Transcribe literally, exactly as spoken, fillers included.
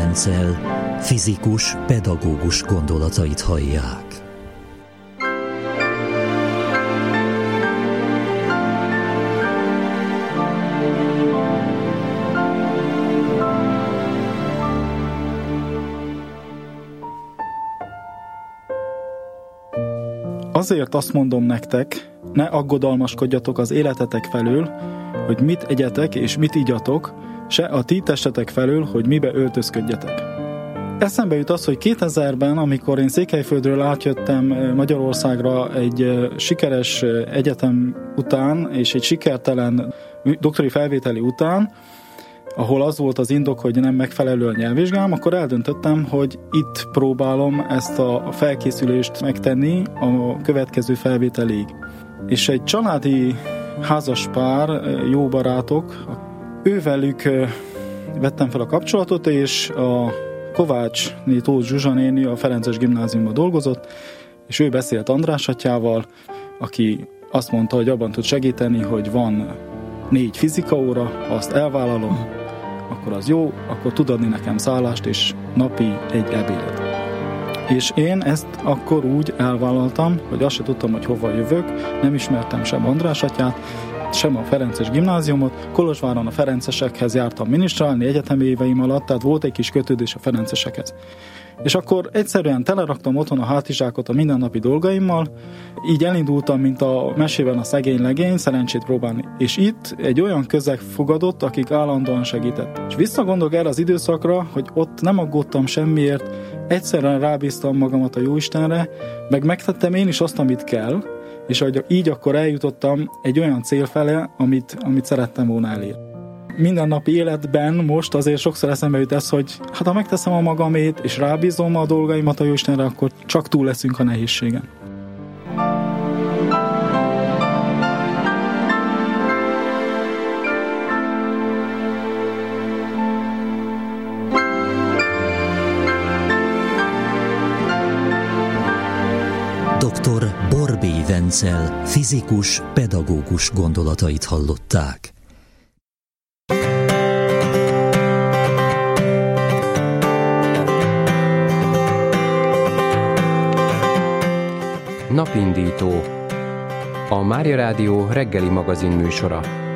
Vencel, fizikus, pedagógus gondolatait hallják. Azért azt mondom nektek, ne aggodalmaskodjatok az életetek felől, hogy mit egyetek és mit igyatok, se a ti testetek felől, hogy mibe öltözködjetek. Eszembe jut az, hogy kétezerben, amikor én Székelyföldről átjöttem Magyarországra egy sikeres egyetem után, és egy sikertelen doktori felvételi után, ahol az volt az indok, hogy nem megfelelő a nyelvvizsgám, akkor eldöntöttem, hogy itt próbálom ezt a felkészülést megtenni a következő felvételig. És egy családi házas pár, jó barátok, ővelük vettem fel a kapcsolatot, és a Kovácsné Tóth Zsuzsa néni a Ferences Gimnáziumban dolgozott, és ő beszélt András atyával, aki azt mondta, hogy abban tud segíteni, hogy van négy fizika óra, ha azt elvállalom, akkor az jó, akkor tud adni nekem szállást és napi egy ebédet. És én ezt akkor úgy elvállaltam, hogy azt se tudtam, hogy hova jövök, nem ismertem sem András atyát, sem a Ferences Gimnáziumot. Kolozsváron a ferencesekhez jártam minisztrálni egyetemi éveim alatt, tehát volt egy kis kötődés a ferencesekhez. És akkor egyszerűen teleraktam otthon a hátizsákot a mindennapi dolgaimmal, így elindultam, mint a mesében a szegény legény, szerencsét próbálni. És itt egy olyan közeg fogadott, akik állandóan segített. És visszagondolok erre az időszakra, hogy ott nem aggódtam semmiért, egyszerűen rábíztam magamat a Jóistenre, meg megtettem én is azt, amit kell, és hogy így akkor eljutottam egy olyan cél fele, amit, amit szerettem volna elérni. Mindennapi életben most azért sokszor eszembe jut ez, hogy hát ha megteszem a magamét, és rábízom a dolgaimat a Jóistenre, akkor csak túl leszünk a nehézségen. doktor Borbély Vencel, fizikus, pedagógus gondolatait hallották. Napindító. A Mária Rádió reggeli magazin műsora.